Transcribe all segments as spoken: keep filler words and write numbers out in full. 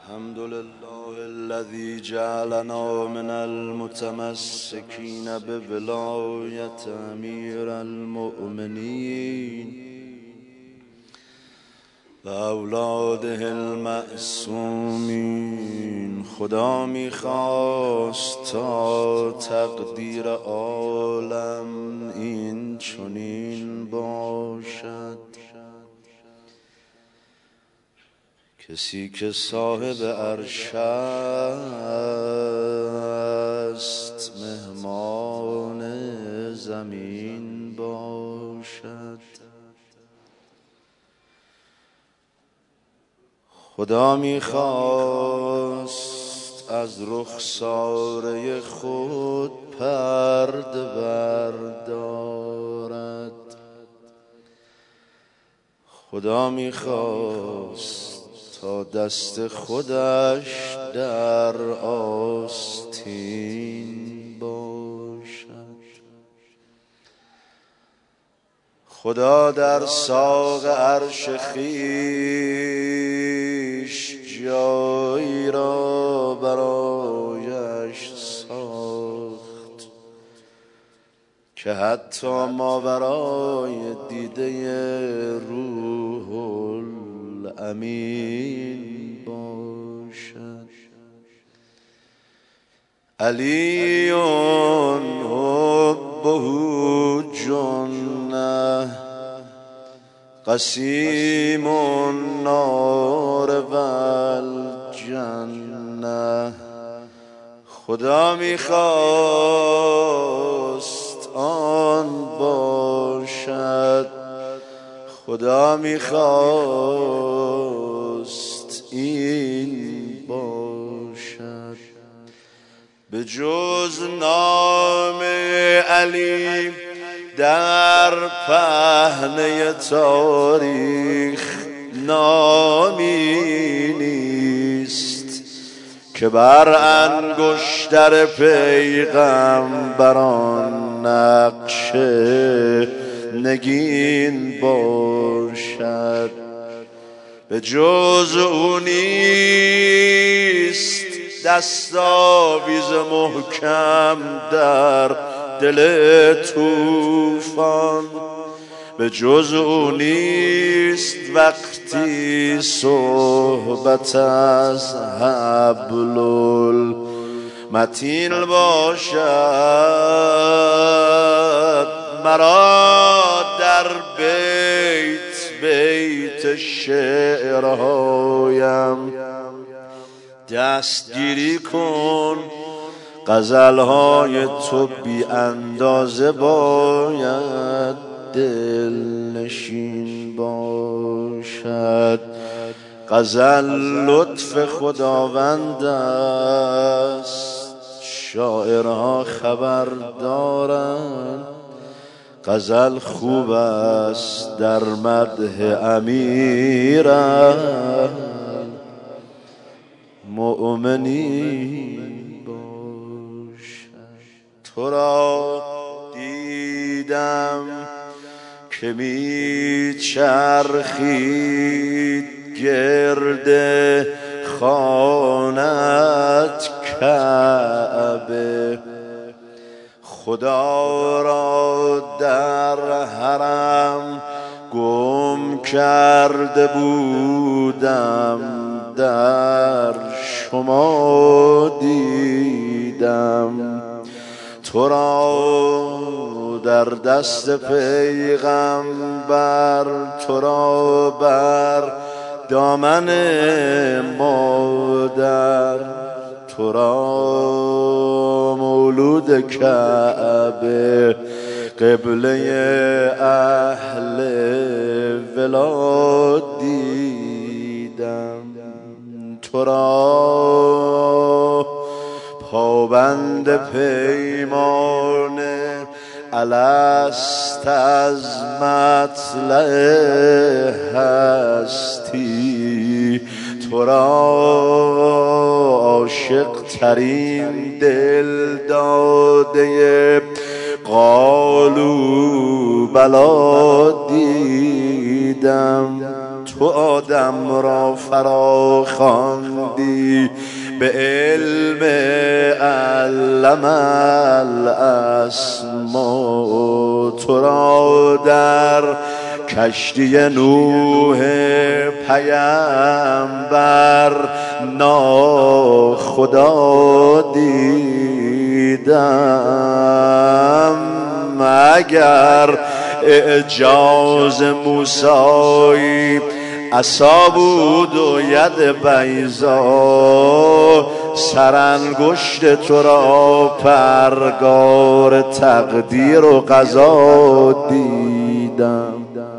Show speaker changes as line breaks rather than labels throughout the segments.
الحمد لله الذي جعلنا من المتمسكين بولایت امیر المؤمنین و اولاده المعصومین. خدا میخواست تا تقدیر عالم این چنین باشد، کسی که صاحب عرش است مهمان زمین باشد. خدا میخواست از رخساره خود پرده بردارد. خدا میخواست تا دست خودش در آستین باشد. خدا در ساق عرش خویش جایی را برایش ساخت که حتی ماورای دیده روح الامین باشد. علی حبه جنه قسیم النار والجنه. خدا میخواست آن باشد، خدا میخواست این باشد. به جز نام علی در پهنه تاریخ نامی نیست که بر انگشتر پیغمبران نقش نگین باشد. به جز او نیست دستاویز محکم در دل طوفان. به جز او نیست وقتی صحبت از حبل المتین باشد. مرا در بیت بیت شعرهایم دستگیری کن. غزلهای تو بی اندازه باید دل نشین باشد. غزل لطف خداوند است، شاعرها خبر دارند. غزل خوب است در مدح امیر المؤمنین باشد. تو را دیدم که می چرخید گرد خانت کعبه. خدا را در حرم گم کرده بودم، در شما دیدم. تو را در دست پیغمبر، تو را بر دامن مادر، تو را مولود کعبه قبله اهل ولاد دیدم. تو را پابند پیمان الست از مطلع هستی. تو را عاشق ترین دل داده قالوا بلا دیدم. تو آدم را فراخواندی، به علم علم الاسما تو را در کشتی نوح پیامبر ناخدا دیدم. اگر اعجاز موسی عصا بود و ید بیضا، سرانگشت تو را پرگار تقدیر و قضا دیدم.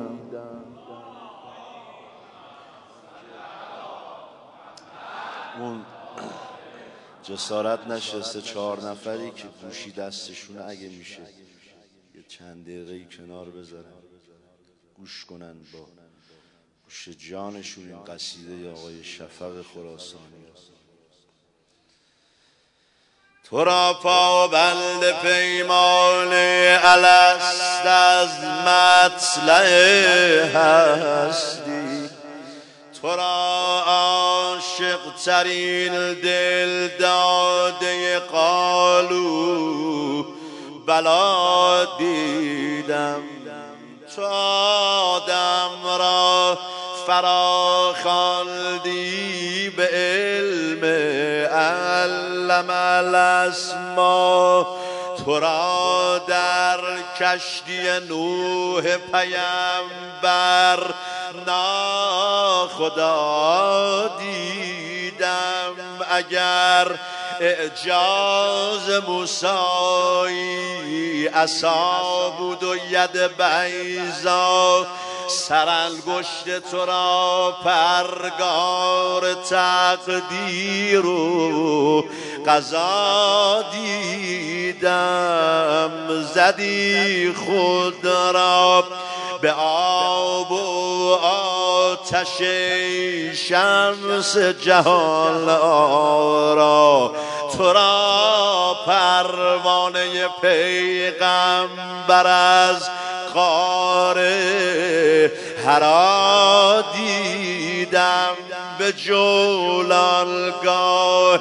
اون جسارت نشسته چهار نفری که گوشی دستشونه، اگه میشه یه چند دقیقه‌ای کنار بذارن گوش کنن با گوش جانشون این قصیده آقای شفق خراسانی. تو را پابند پیمان الست از مطلع هستی، تو را عاشق ترین دل داده قالو بلا دیدم. تو آدم را فراخواندی، به علم علم الاسما تو را در کشتی نوح پیامبر ناخدا دیدم. اگر اعجاز موسی عصا بود و ید بیضا، سرانگشت تو را پرگار تقدیر و قضا دیدم. زدی خود را به آب و آتش شمس جهان آرا، تو را پروانه پیغمبر از غار حرا دیدم. به جولانگاه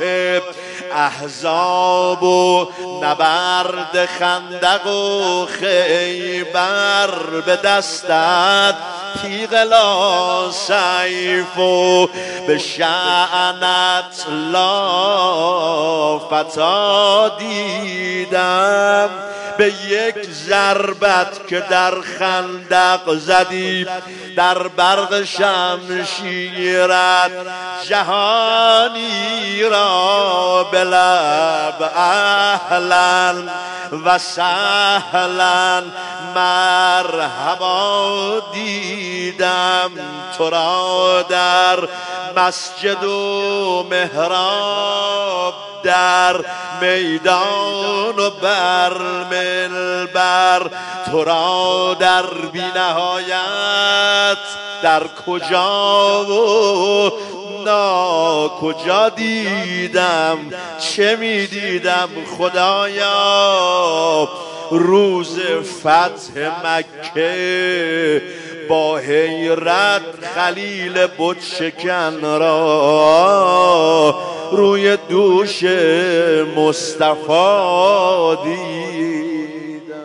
احزاب و نبرد خندق و خیبر، به دستت تیغ لا سیف و به شأنت لا فتا دیدم. به یک ضربت که در خندق زدی، در برق شمشیرت جهانی را به لب اهلا و سهلا مرحبا دیدم. تو را در مسجد و محراب، در میدان و بر منبر، تو را در بی نهایت در کجا و ناکجا دیدم. چه می دیدم خدایا روز فتح مکه، با حیرت خلیل بت شکن را روی دوش مصطفی دیدم.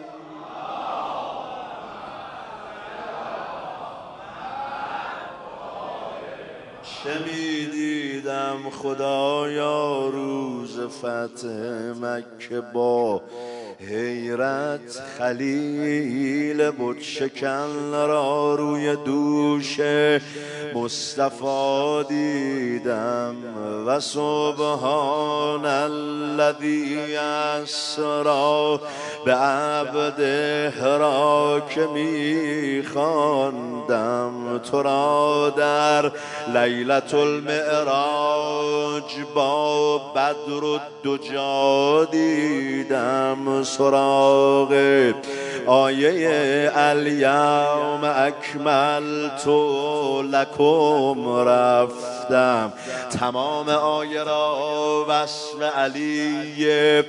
چه می دیدم خدایا روز فتح مکه، با حیرت خلیل بت شکن را روی دوش مصطفی دیدم. و سبحان الذی اسری به عبده را که می خواندم، تو را در لیلة المعراج با بدر الدجا دیدم. سراغ آیه الیوم اکملت لکم رفتم، تمام آیه را وصف علی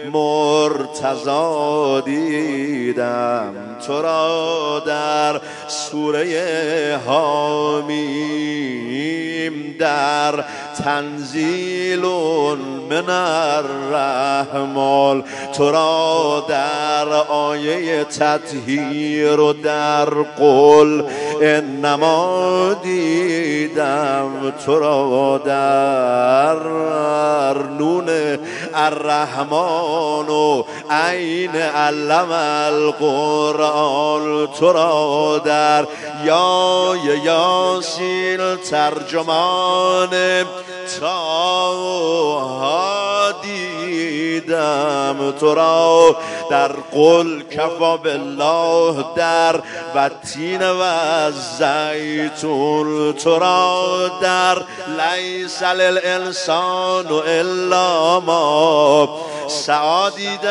مرتضی دیدم. تو را در سوره حامیم، در تنزیل من الرحمن، تو را در آیه تطهیر و در قل انما دیدم. تو را در نون الرحمن و عین علم القرآن، تو را در یا یاسین ترجمان تا دیدم. تو را در قل کفا بالله، در و تین و زیتون، تو را در لیس للانسان الا ما سعی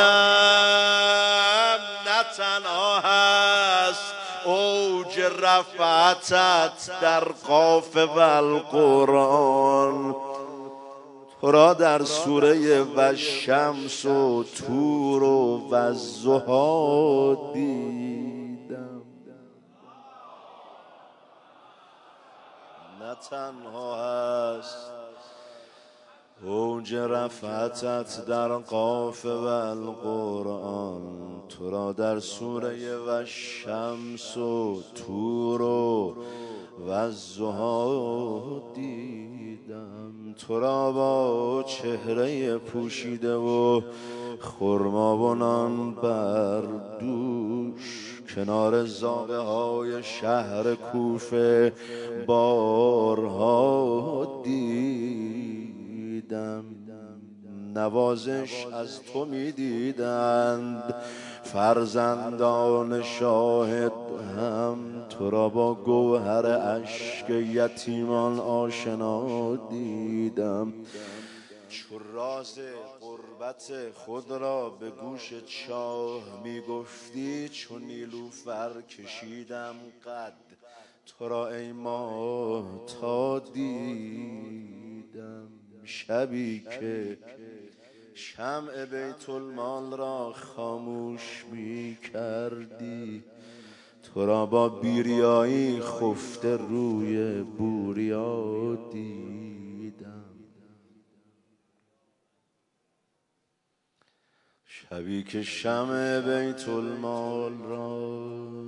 دیدم. نه تنها هست اوج رفعتت در قاف و القرآن، تو را در سوره و شمس و تور و والضحی دیدم. نه تنها هست اوج رفعتت در قاف و القرآن، تو را در سوره و شمس و تور و والضحی دیدم. تو را با چهره پوشیده و خرما و نان بر دوش، کنار زاغه های شهر کوفه بارها دیدم. نوازش از تو می دیدند فرزندان شاهد هم، تو را با گوهر اشک یتیمان آشنا دیدم. چو راز قربت خود را به گوش چاه می گفتی، چو نیلوفر کشیدم قد تو را ای ماه تا دیدم. شبی که شمع بیت المال را خاموش می کردی، تو را با بیریایی خفته روی بوریا دیدم. شبی که شمع بیت المال را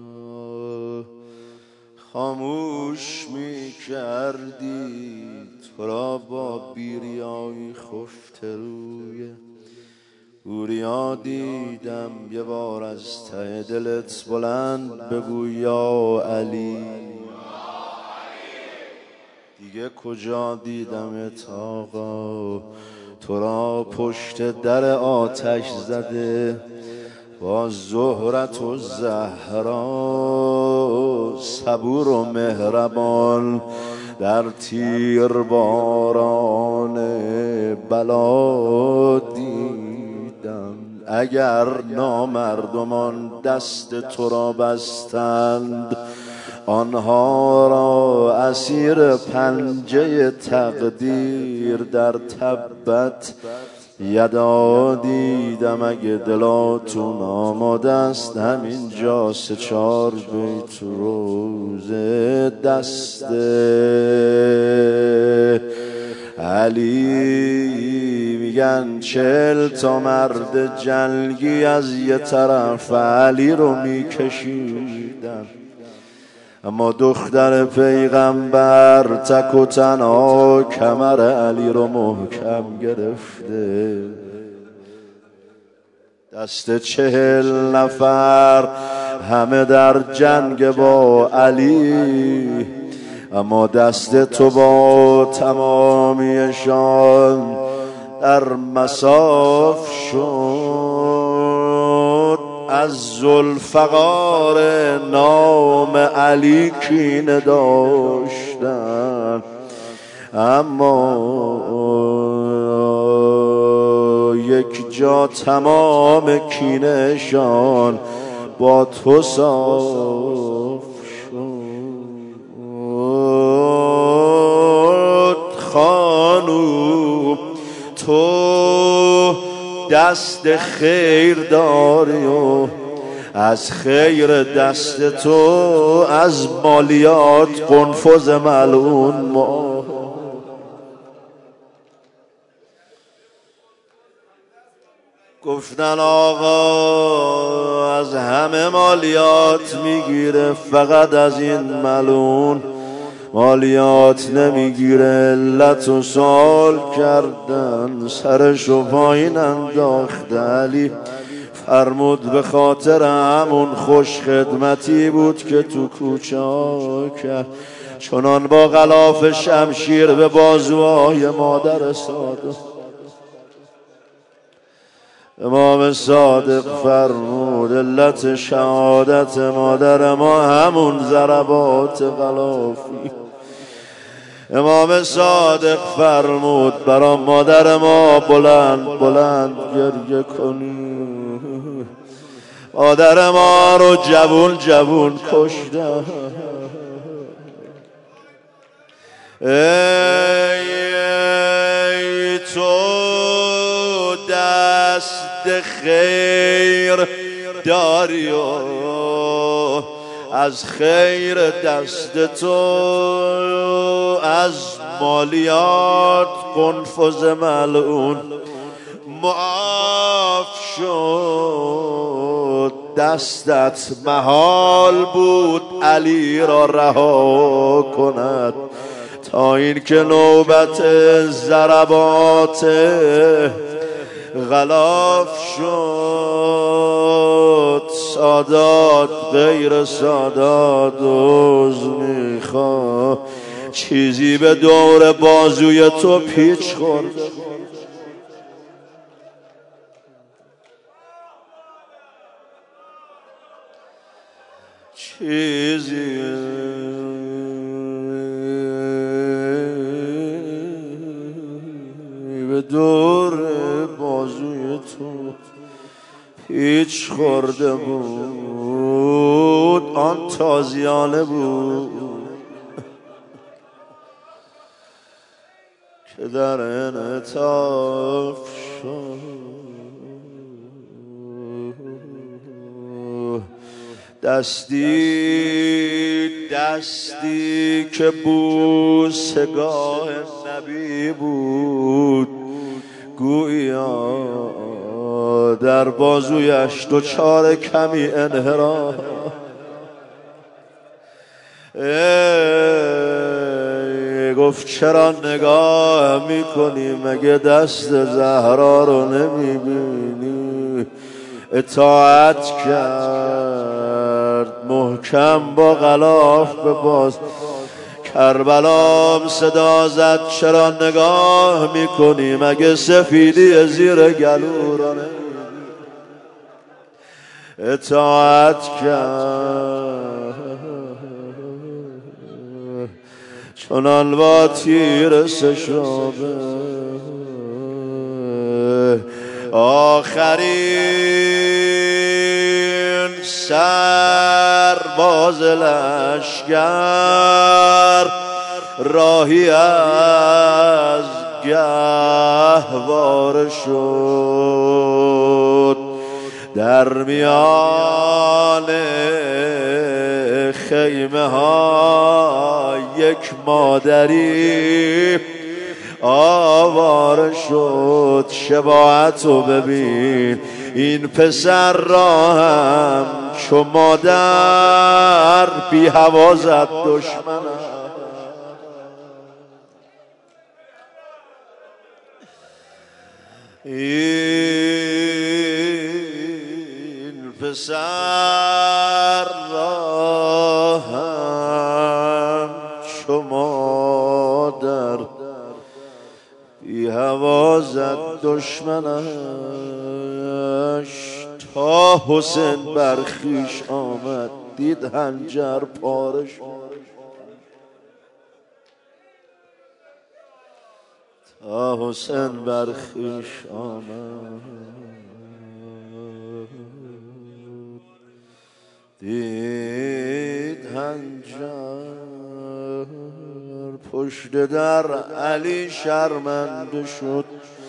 خاموش می کردی، تو را با بیریایی خفته روی بوریا دیدم. یه بار از ته دلت بلند بگو یا علی، دیگه کجا دیدمت آقا؟ تو را پشت در آتش زده با زهرت و زهرا، صبور و مهربان در تیر باران بلا دیدم. اگر نامردمان دست تو را بستند، آنها را اسیر پنجه تقدیر در تبت یدا دیدم. اگه دلاتون آماده است همینجا سه چار بیت روزه دست علی میگن چل تا مرد جنگی از یه طرف علی رو میکشیدن، اما دختر پیغمبر تک و تنها کمر علی رو محکم گرفته. دست چهل نفر همه در جنگ با علی، اما دست تو با تمامیشان در مصاف شد. از ذوالفقار نام علی کینه داشتن، اما یک جا تمام کینهشان با تو صاف شد. خانوم تو دست خیر داری و از خیر دست تو از مالیات قنفذ ملعون ما. گفتن آقا از همه مالیات میگیره فقط از این ملعون مالیات نمیگیره. علت و سوال کردن سرشو پایین انداخت. علی فرمود به خاطر همون خوش خدمتی بود که تو کوچه کرد. چنان با غلاف شمشیر به بازوهای مادر صادق امام صادق فرمود علت شهادت مادر ما همون ضربات غلافی. امام صادق فرمود برا مادر ما بلند بلند گریه کنی. مادر ما رو جوون جوون کشتن. ای, ای تو دست خیر داری و از خیر دست تو از مالیات قنفذ ملعون معاف شد. دستت محال بود علی را رها کند تا این که نوبت ضربات غلاف شد. سادات غیر سادات دوز میخوا چیزی به دور بازوی تو پیچ خورده. چیزی به دور بازوی تو پیچ خورده بود. آن تازیانه بود که در انعطاف شد. دستی دستی که بوسگاه نبی بود گویا در بازویش دوچار کمی انحراف. گفت چرا نگاه میکنی مگه دست زهرا رو نمیبینی؟ اطاعت کرد محکم با غلاف به باز. کربلام صدا زد چرا نگاه میکنی مگه سفیدی زیر گلو را نمیبینی؟ اطاعت کرد چنان با تیر سشابه. آخرین سرباز لشکر راهی از گهواره شد. در میان خیمه ها یک مادری آواره شد. شباعتو ببین این پسر را هم چو مادر بی هوا زد دشمنم. این پسر را هم چو مادر بی هوا زد دشمنش. تا حسین برخیش آمد دید هنجر پاره شد. تا حسین برخیش آمد دید هنجر پشت در علی شرمنده شد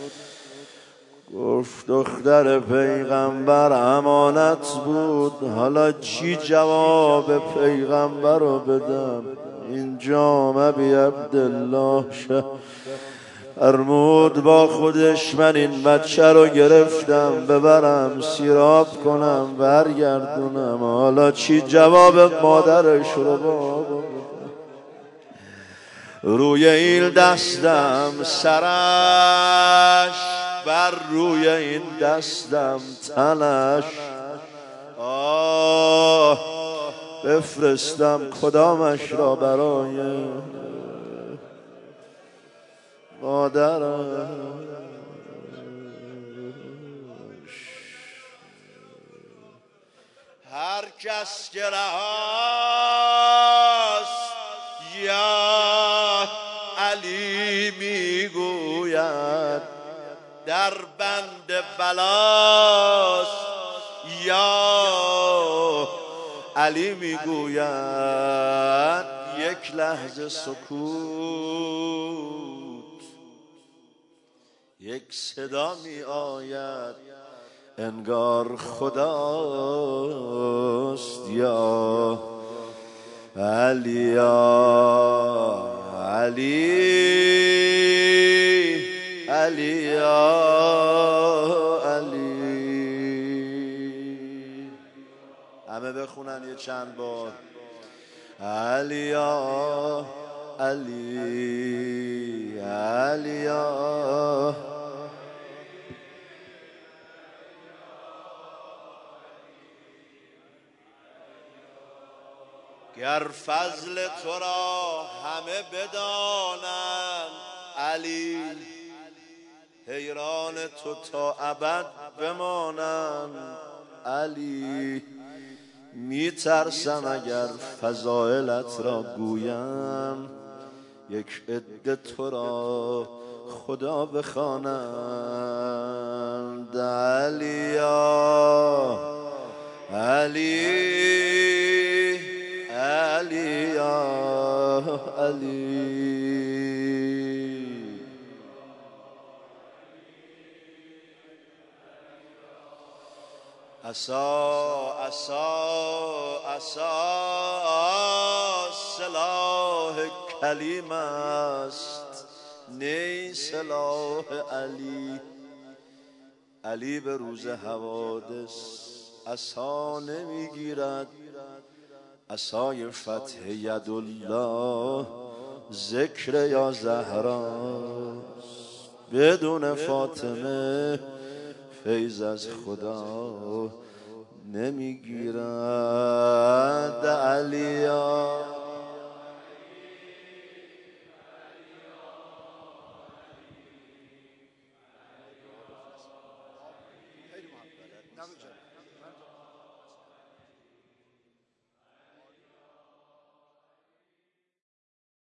گفت دختر پیغمبر امانت بود حالا چی جواب پیغمبر رو بدم این جام ابی عبدالله شه فرمود با خودش من این بچه رو گرفتم ببرم سیراب کنم برگردونم حالا چی جواب مادرش رو بابا روی این دستم سرش بر روی این دستم تنش آه بفرستم کدامش را برای مادرش هر کس که رهاست یا علی میگوید در بند بلاست یا علی میگوید یک لحظه سکوت یک صدا می آید انگار خداست یا علی یا علی علی یا علی همه بخونن یه چند بار علی یا علی علی یا گر فضل تو را همه بدانند علی حیران تو تا ابد بمانند علی میترسم اگر فضائلت را گویم یک عده تو را خدا بخوانند علی یا علی علی یا علی عصا عصا عصا سلاح کلیم است نی سلاح علی علی به روز حوادث عصا نمیگیرد عصای فتح یدالله ذکر یا زهراست بدون فاطمه فیض از خدا نمیگیرد علیا